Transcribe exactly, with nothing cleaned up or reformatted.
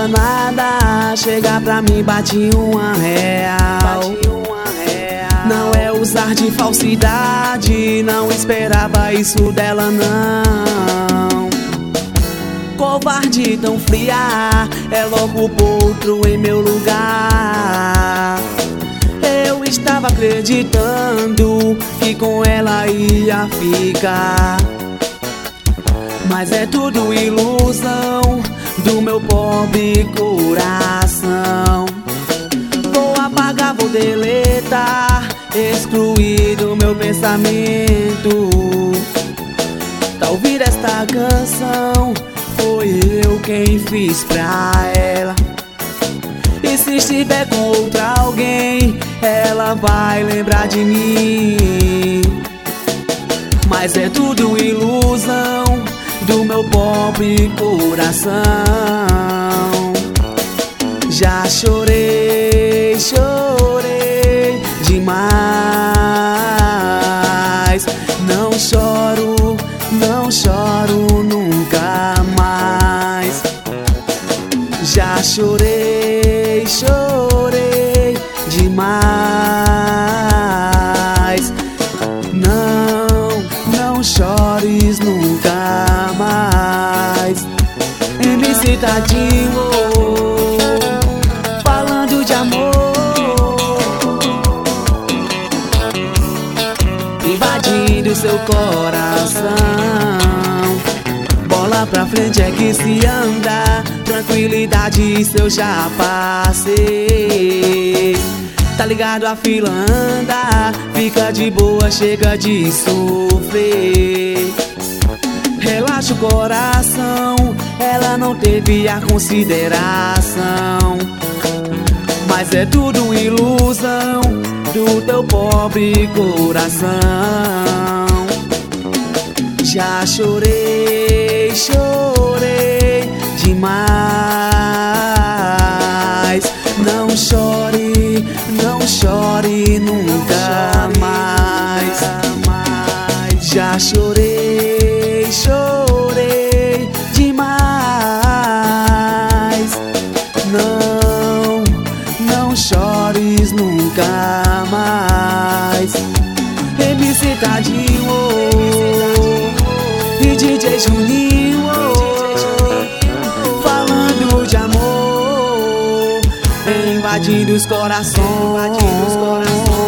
nada, chega pra mim, bate uma real. Não é usar de falsidade, não esperava isso dela não. Covarde tão fria, é logo outro em meu lugar. Eu estava acreditando que com ela ia ficar, mas é tudo ilusão do meu pobre coração. Vou apagar, vou deletar, excluir do meu pensamento. Tá ouvir esta canção, foi eu quem fiz pra ela. E se estiver com outra alguém, ela vai lembrar de mim. Mas é tudo ilusão do meu pobre coração. Já chorei, chorei demais. Não choro, não choro nunca mais. Já chorei, chorei demais. Não, não chores nunca mais. M C Tadinho, falando de amor, invadindo seu coração. Bola pra frente é que se anda, tranquilidade isso eu já passei. Tá ligado, a fila anda, fica de boa, chega de sofrer. Relaxa o coração, ela não teve a consideração. Mas é tudo ilusão do teu pobre coração. Já chorei, chorei demais. Não chore, não chore nunca mais. Já chorei, chorei demais. Não, não chores nunca mais. M C Tadinho e D J Juninho, falando de amor, invadindo os corações.